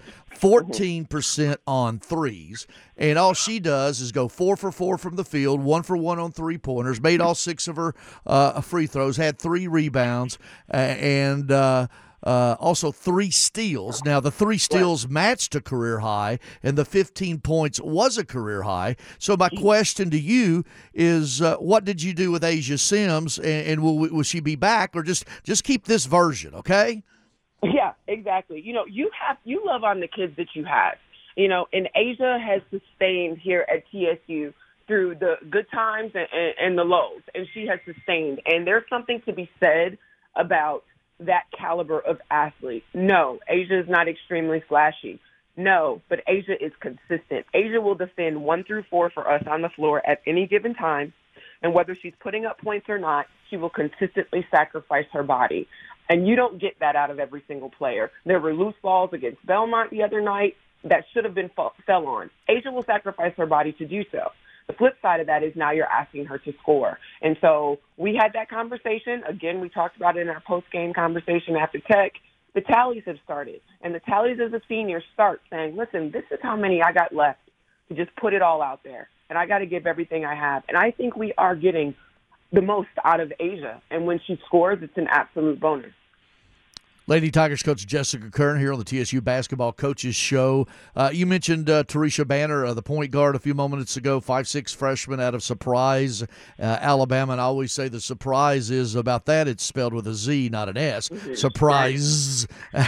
14% on threes, and all she does is go 4 for 4 from the field, 1 for 1 on three-pointers, made all 6 of her free throws, had 3 rebounds, and also 3 steals. Now, the 3 steals matched a career high, and the 15 points was a career high. So my question to you is, what did you do with Asia Sims, and will she be back, or just keep this version, okay? Yeah, exactly. You love on the kids that you have. And Asia has sustained here at TSU through the good times and the lows, and she has sustained. And there's something to be said about that caliber of athlete. No, Asia is not extremely flashy. No, but Asia is consistent. Asia will defend 1 through 4 for us on the floor at any given time, and whether she's putting up points or not, she will consistently sacrifice her body. And you don't get that out of every single player. There were loose balls against Belmont the other night that should have been fell on. Asia will sacrifice her body to do so. The flip side of that is now you're asking her to score. And so we had that conversation. Again, we talked about it in our post-game conversation after Tech. The tallies have started. And the tallies as a senior start saying, listen, this is how many I got left to just put it all out there. And I got to give everything I have. And I think we are getting the most out of Asia. And when she scores, it's an absolute bonus. Lady Tigers coach Jessica Kern here on the TSU Basketball Coaches Show. You mentioned Tarisha Banner, the point guard, a few moments ago, 5'6" freshman out of Surprise, Alabama. And I always say the surprise is about that. It's spelled with a Z, not an S. Surprise,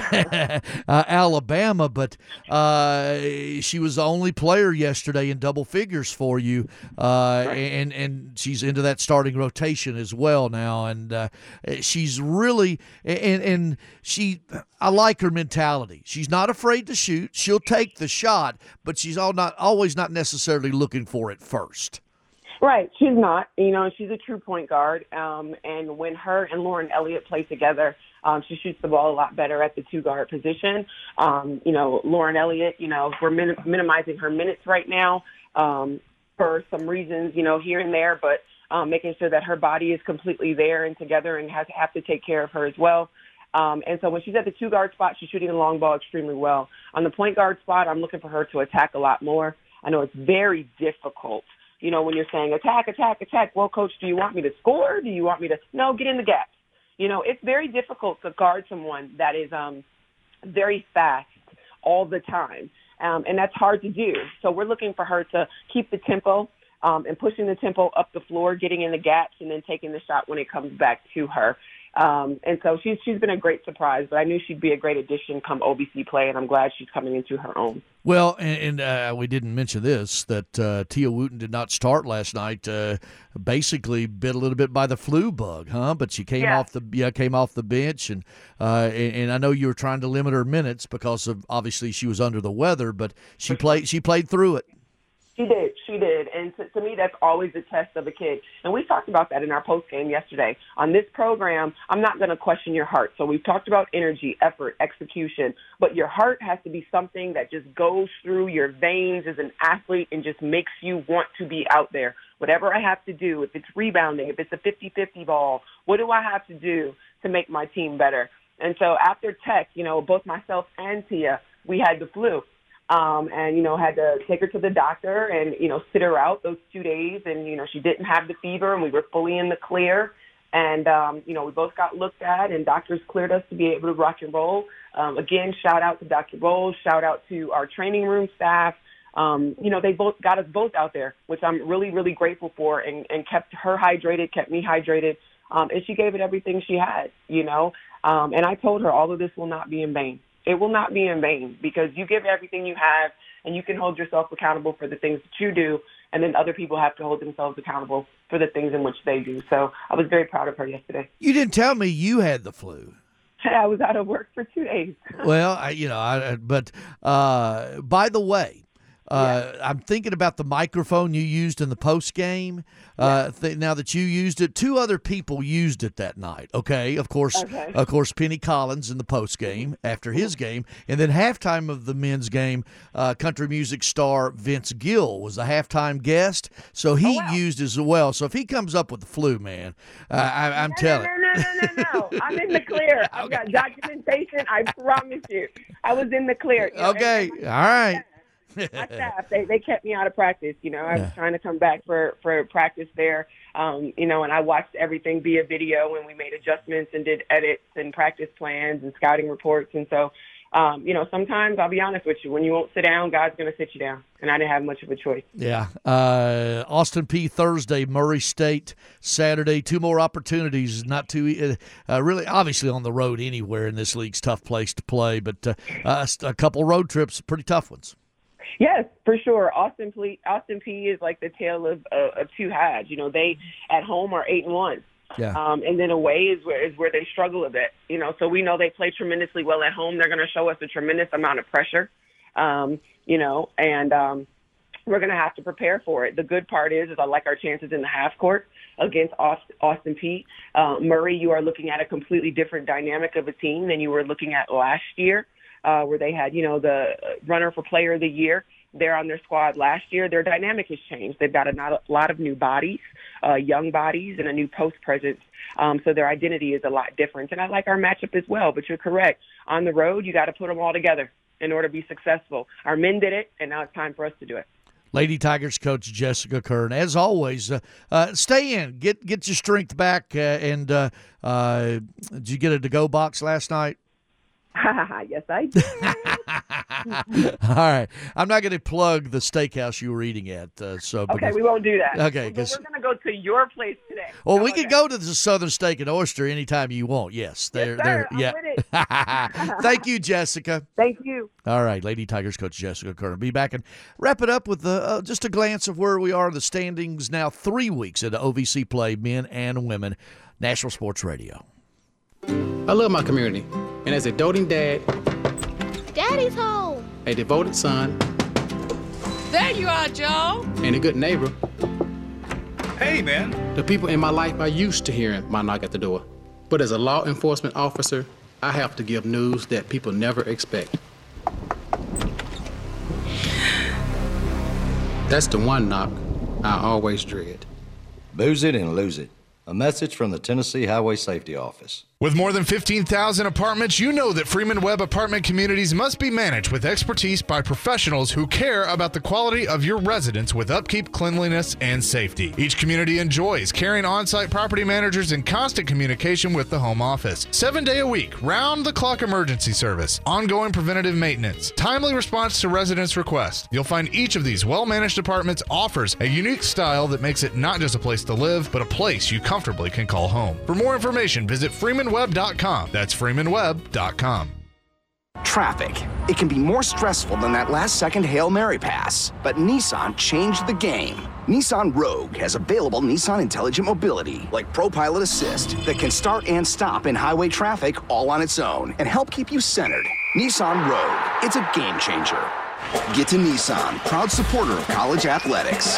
Alabama. But she was the only player yesterday in double figures for you, and she's into that starting rotation as well now. And she's really – and I like her mentality. She's not afraid to shoot. She'll take the shot, but she's always not necessarily looking for it first. Right. She's not. She's a true point guard. And when her and Lauren Elliott play together, she shoots the ball a lot better at the two-guard position. Lauren Elliott, we're minimizing her minutes right now for some reasons, here and there, but making sure that her body is completely there and together and have to take care of her as well. And so when she's at the two-guard spot, she's shooting the long ball extremely well. On the point guard spot, I'm looking for her to attack a lot more. I know it's very difficult, when you're saying attack, attack, attack. Well, Coach, do you want me to score? Do you want me to – no, get in the gaps. It's very difficult to guard someone that is very fast all the time, and that's hard to do. So we're looking for her to keep the tempo and pushing the tempo up the floor, getting in the gaps, and then taking the shot when it comes back to her. And so she's been a great surprise, but I knew she'd be a great addition come OVC play, and I'm glad she's coming into her own. Well, and we didn't mention this, that Tia Wooten did not start last night, basically bit a little bit by the flu bug, huh? But she came off the bench, and I know you were trying to limit her minutes because of obviously she was under the weather, but she played through it. She did. And to me, that's always the test of a kid. And we talked about that in our post game yesterday. On this program, I'm not going to question your heart. So we've talked about energy, effort, execution, but your heart has to be something that just goes through your veins as an athlete and just makes you want to be out there. Whatever I have to do, if it's rebounding, if it's a 50-50 ball, what do I have to do to make my team better? And so after Tech, both myself and Tia, we had the flu. And had to take her to the doctor and, sit her out those 2 days. And, she didn't have the fever and we were fully in the clear. And, we both got looked at and doctors cleared us to be able to rock and roll. Again, shout out to Dr. Bowles, shout out to our training room staff. They both got us both out there, which I'm really, really grateful for and kept her hydrated, kept me hydrated. And she gave it everything she had, and I told her all of this will not be in vain. It will not be in vain because you give everything you have and you can hold yourself accountable for the things that you do, and then other people have to hold themselves accountable for the things in which they do. So I was very proud of her yesterday. You didn't tell me you had the flu. I was out of work for 2 days. Well, but by the way, I'm thinking about the microphone you used in the post game. Now that you used it, 2 other people used it that night. Okay, of course, Penny Collins in the post game after his game, and then halftime of the men's game, country music star Vince Gill was a halftime guest, so he used as well. So if he comes up with the flu, man, I'm telling. No. I'm in the clear. I've got documentation. I promise you, I was in the clear. Okay, all right. My staff, they kept me out of practice. I was trying to come back for practice there, and I watched everything via video when we made adjustments and did edits and practice plans and scouting reports. And so, sometimes I'll be honest with you, when you won't sit down, God's going to sit you down. And I didn't have much of a choice. Yeah. Austin Peay Thursday, Murray State Saturday. 2 more opportunities. Not too really, obviously on the road anywhere in this league's tough place to play, but a couple road trips, pretty tough ones. Yes, for sure. Austin Peay is like the tale of 2 halves. They at home are 8-1. Yeah. And then away is where they struggle a bit. So we know they play tremendously well at home. They're going to show us a tremendous amount of pressure. And we're going to have to prepare for it. The good part is I like our chances in the half court against Austin Peay. Murray, you are looking at a completely different dynamic of a team than you were looking at last year. Where they had, the runner for player of the year there on their squad last year. Their dynamic has changed. They've got a lot of new bodies, young bodies, and a new post presence. So their identity is a lot different. And I like our matchup as well, but you're correct. On the road, you got to put them all together in order to be successful. Our men did it, and now it's time for us to do it. Lady Tigers coach Jessica Kern, as always, stay in, get your strength back. And did you get a to-go box last night? Yes, I did. All right. I'm not going to plug the steakhouse you were eating at. Okay, we won't do that. Okay. We're going to go to your place today. Well, we can go to the Southern Steak and Oyster anytime you want. Yes. Yes, sir. I'm with it. Thank you, Jessica. Thank you. All right. Lady Tigers coach Jessica Kern. Be back and wrap it up with just a glance of where we are in the standings now 3 weeks into OVC play, men and women. National Sports Radio. I love my community. And as a doting dad, Daddy's home. a devoted son, There you are, Joe. and a good neighbor, Hey, man. the people in my life are used to hearing my knock at the door. But as a law enforcement officer, I have to give news that people never expect. That's the one knock I always dread. Booze it and lose it. A message from the Tennessee Highway Safety Office. With more than 15,000 apartments, you know that Freeman Webb apartment communities must be managed with expertise by professionals who care about the quality of your residence with upkeep, cleanliness, and safety. Each community enjoys carrying on-site property managers in constant communication with the home office. 7-day a week, round-the-clock emergency service, ongoing preventative maintenance, timely response to residents' requests. You'll find each of these well-managed apartments offers a unique style that makes it not just a place to live, but a place you comfortably can call home. For more information, visit freemanweb.com. That's freemanweb.com. Traffic. It can be more stressful than that last-second Hail Mary pass. But Nissan changed the game. Nissan Rogue has available Nissan Intelligent Mobility, like ProPilot Assist, that can start and stop in highway traffic all on its own and help keep you centered. Nissan Rogue. It's a game changer. Get to Nissan, proud supporter of college athletics.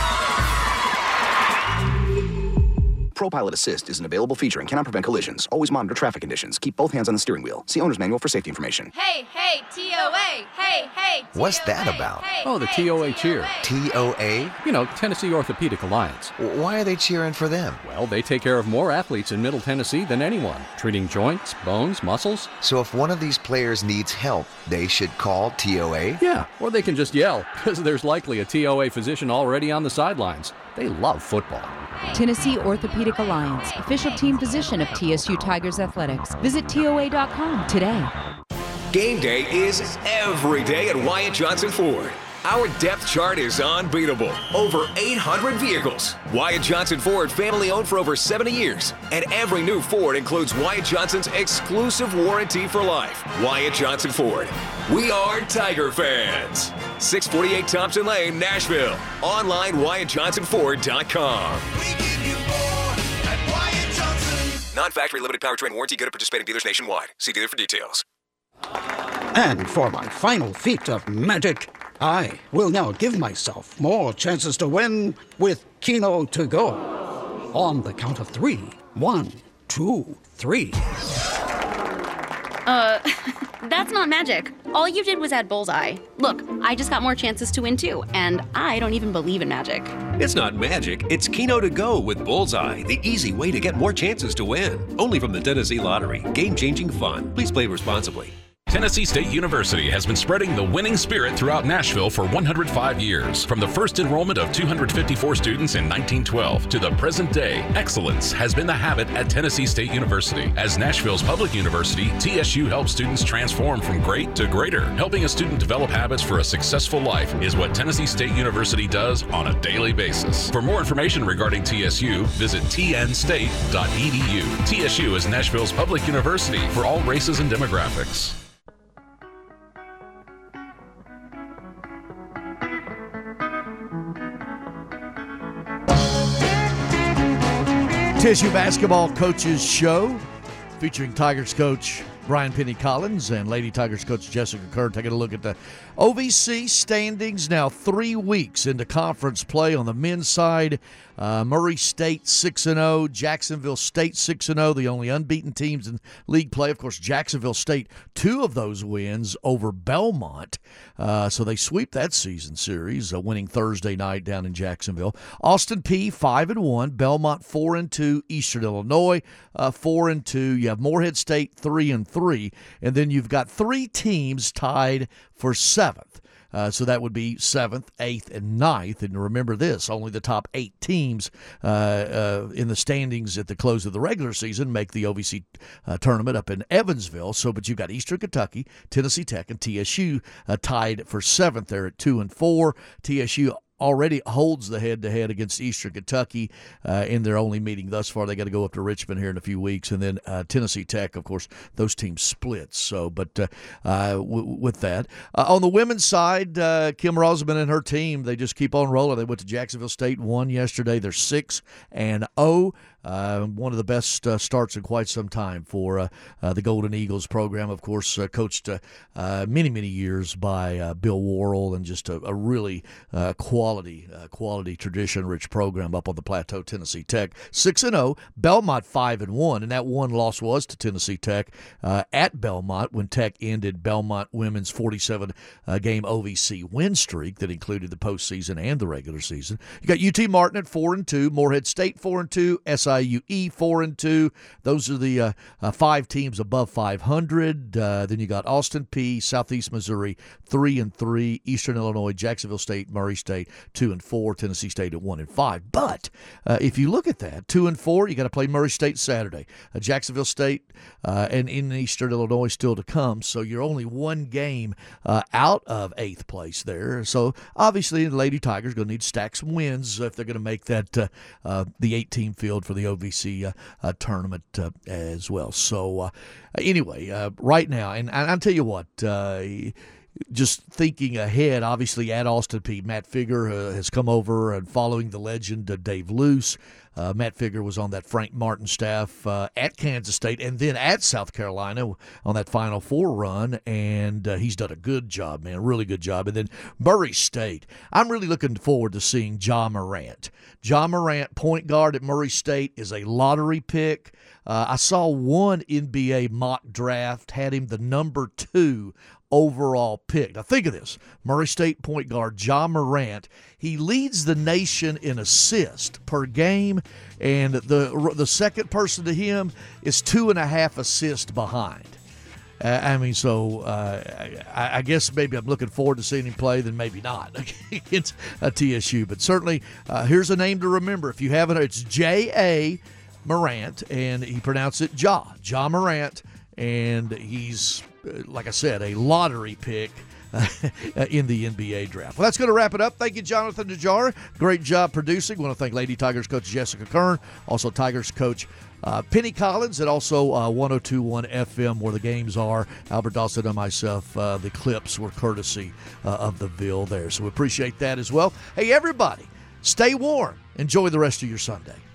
ProPilot Assist is an available feature and cannot prevent collisions. Always monitor traffic conditions. Keep both hands on the steering wheel. See owner's manual for safety information. Hey, hey, TOA. Hey, hey, What's TOA. that about? Hey, Oh, the hey, TOA cheer. TOA? You know, Tennessee Orthopedic Alliance. Why are they cheering for them? Well, they take care of more athletes in Middle Tennessee than anyone, treating joints, bones, muscles. So if one of these players needs help, they should call TOA? Yeah, or they can just yell, because there's likely a TOA physician already on the sidelines. They love football. Tennessee Orthopedic Alliance, official team physician of TSU Tigers Athletics. Visit TOA.com today. Game day is every day at Wyatt Johnson Ford. Our depth chart is unbeatable. Over 800 vehicles. Wyatt Johnson Ford, family owned for over 70 years. And every new Ford includes Wyatt Johnson's exclusive warranty for life. Wyatt Johnson Ford. We are Tiger fans. 648 Thompson Lane, Nashville. Online, WyattJohnsonFord.com. Non-factory limited powertrain warranty good at participating dealers nationwide. See dealer for details. And for my final feat of magic, I will now give myself more chances to win with Keno to go. On the count of 3. 1, 2, 3. That's not magic. All you did was add bullseye. Look, I just got more chances to win too, and I don't even believe in magic. It's not magic, it's Keno to go with Bullseye, the easy way to get more chances to win. Only from the Tennessee Lottery. Game-changing fun. Please play responsibly. Tennessee State University has been spreading the winning spirit throughout Nashville for 105 years. From the first enrollment of 254 students in 1912 to the present day, excellence has been the habit at Tennessee State University. As Nashville's public university, TSU helps students transform from great to greater. Helping a student develop habits for a successful life is what Tennessee State University does on a daily basis. For more information regarding TSU, visit tnstate.edu. TSU is Nashville's public university for all races and demographics. TSU Basketball Coaches Show featuring Tigers coach Brian Penny Collins and Lady Tigers coach Jessica Kerr. Taking a look at the OVC standings now 3 weeks into conference play. On the men's side, Murray State 6-0, Jacksonville State 6-0, the only unbeaten teams in league play. Of course, Jacksonville State, 2 of those wins over Belmont. So they sweep that season series, winning Thursday night down in Jacksonville. Austin Peay 5-1, Belmont 4-2, Eastern Illinois 4-2. You have Morehead State 3-3, and then you've got 3 teams tied for 7th. So that would be 7th, 8th, and 9th. And remember this, only the top 8 teams in the standings at the close of the regular season make the OVC tournament up in Evansville. But you've got Eastern Kentucky, Tennessee Tech, and TSU tied for 7th there at 2-4. TSU already holds the head-to-head against Eastern Kentucky in their only meeting thus far. They got to go up to Richmond here in a few weeks, and then Tennessee Tech, of course, those teams split. With that, on the women's side, Kim Rosamond and her team, they just keep on rolling. They went to Jacksonville State, won yesterday. They're 6-0. One of the best starts in quite some time for the Golden Eagles program. Of course, coached many, many years by Bill Worrell, and just a really quality, tradition-rich program up on the Plateau. Tennessee Tech 6-0, Belmont 5-1, and that one loss was to Tennessee Tech at Belmont when Tech ended Belmont women's 47-game OVC win streak that included the postseason and the regular season. You got UT Martin at 4-2, Morehead State 4-2, SIUE 4-2. Those are the 5 teams above 500. Then you got Austin Peay, Southeast Missouri 3-3, Eastern Illinois, Jacksonville State, Murray State 2-4, Tennessee State at 1-5. But if you look at that, 2-4, you got to play Murray State Saturday, Jacksonville State, and in Eastern Illinois still to come. So you're only one game out of 8th place there. So obviously the Lady Tigers going to need to stack some wins if they're going to make that the 8-team field for the OVC tournament as well. So anyway, right now, and I'll tell you what, just thinking ahead, obviously at Austin Peay, Matt Figger has come over and following the legend Dave Luce. Matt Figger was on that Frank Martin staff at Kansas State and then at South Carolina on that Final Four run, and he's done a good job, man, a really good job. And then Murray State, I'm really looking forward to seeing Ja Morant. Ja Morant, point guard at Murray State, is a lottery pick. I saw one NBA mock draft had him the number 2 overall pick. Now think of this. Murray State point guard Ja Morant, he leads the nation in assists per game, and the second person to him is 2.5 assists behind. I guess maybe I'm looking forward to seeing him play, then maybe not against TSU. But certainly, here's a name to remember. If you haven't, it's J.A. Morant, and he pronounced it Ja Morant, and he's, like I said, a lottery pick in the NBA draft. Well, that's going to wrap it up. Thank you, Jonathan Najjar. Great job producing. I want to thank Lady Tigers coach Jessica Kern, also Tigers coach Penny Collins, and also 102.1 FM where the games are. Albert Dawson and myself, the clips were courtesy of the Ville there. So we appreciate that as well. Hey, everybody, stay warm. Enjoy the rest of your Sunday.